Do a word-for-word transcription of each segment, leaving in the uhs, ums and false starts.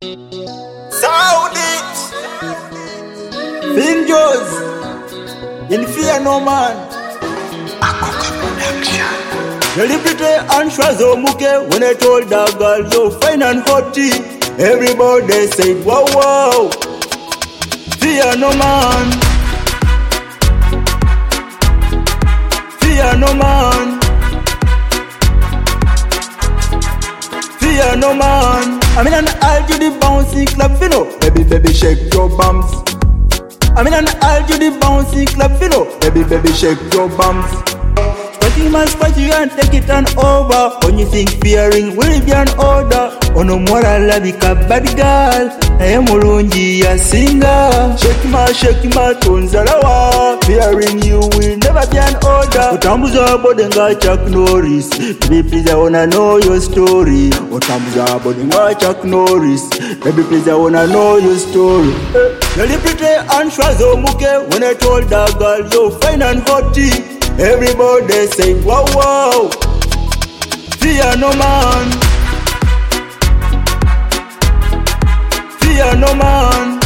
Sound it! Fingers! In fear no man. Akoka Production. Celebrity and Shwazomuke. When I told that girl you're fine and hotty, everybody said wow wow. Fear no man. Fear no man. Fear no man. I'm in an aisle to the bouncing club, you know. Baby, baby, shake your bums. I'm in an aisle to the bouncing club, you know. Baby, baby, shake your bums. Squatty man, squatty and take it on over. When you think fearing will be an order. Ono mwara labika bad girl. Naye mulungi ya singer. Shake ma, shake ma, tonzalawa. Fearing you will never be an order. Otambuza bode nga Chuck Norris. Baby please I wanna know your story. Otambuza bode nga Chuck Norris. Baby please I wanna know your story. Celebrity and Shwazomuke. When I told that girl you're fine and hotty, everybody say wow wow. Fear no man. Fear no man.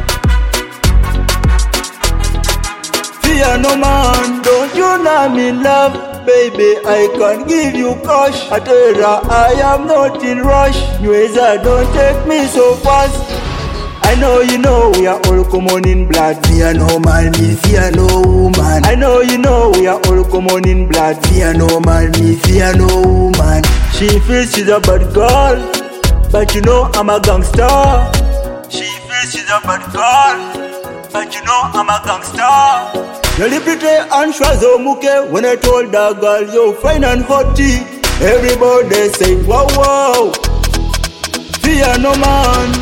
Fear no man. Don't you know me love, baby? I can give you cash. I tell her I am not in rush. Nyweza, don't take me so fast. I know you know we are all common in blood. Fear no man, me fear no woman. I know you know we are all common in blood. Fear no man, me fear no woman. She feels she's a bad girl, but you know I'm a gangster. She feels she's a bad girl, but you know I'm a gangster. Celebrity and Shwazomuke. When I told that girl you're fine and hotty, everybody say wow wow. Fear no man.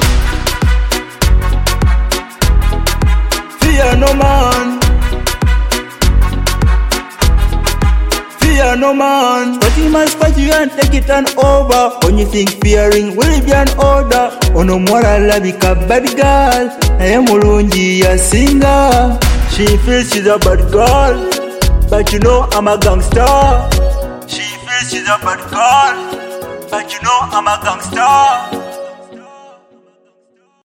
Fear no man. Fear no man. Squatty man, squatty and take it on over. When you think fearing will be an order. Ono mwara labika bad girl. Naye mulungi ya singer. She feels she's a bad girl, but you know I'm a gangster. She feels she's a bad girl, but you know I'm a gangster.